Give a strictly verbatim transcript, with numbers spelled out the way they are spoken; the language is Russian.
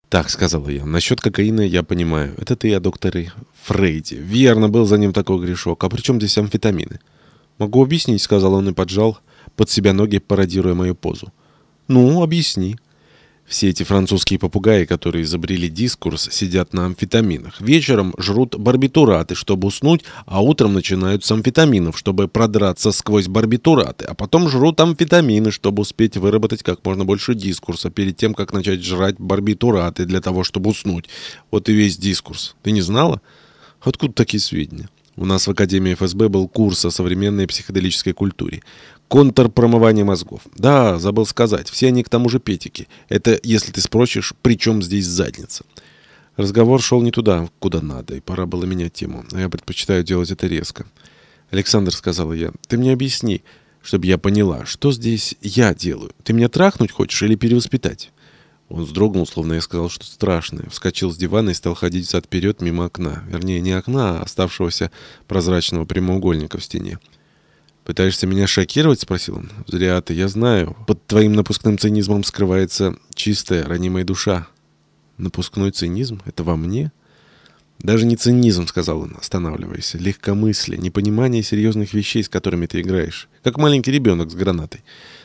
«Так», — сказала я, — «насчет кокаина я понимаю. Это ты о докторе Фрейде. Верно, был за ним такой грешок. А при чем здесь амфетамины?» «Могу объяснить», — сказал он и поджал под себя ноги, пародируя мою позу. «Ну, объясни». Все эти французские попугаи, которые изобрели дискурс, сидят на амфетаминах. Вечером жрут барбитураты, чтобы уснуть, а утром начинают с амфетаминов, чтобы продраться сквозь барбитураты, а потом жрут амфетамины, чтобы успеть выработать как можно больше дискурса перед тем, как начать жрать барбитураты для того, чтобы уснуть. Вот и весь дискурс. Ты не знала? Откуда такие сведения? У нас в Академии эф эс бэ был курс о современной психоделической культуре. Контрпромывание мозгов. Да, забыл сказать, все они к тому же петики. Это, если ты спросишь, при чем здесь задница? Разговор шел не туда, куда надо, и пора было менять тему. Но я предпочитаю делать это резко. «Александр», — сказала я, — «ты мне объясни, чтобы я поняла, что здесь я делаю. Ты меня трахнуть хочешь или перевоспитать?» Он вздрогнул, словно я сказал что-то страшное, вскочил с дивана и стал ходить взад-вперед мимо окна. Вернее, не окна, а оставшегося прозрачного прямоугольника в стене. «Пытаешься меня шокировать?» — спросил он. «Зря ты, я знаю. Под твоим напускным цинизмом скрывается чистая, ранимая душа». «Напускной цинизм? Это во мне?» «Даже не цинизм», — сказал он, останавливаясь. «Легкомыслие, непонимание серьезных вещей, с которыми ты играешь. Как маленький ребенок с гранатой.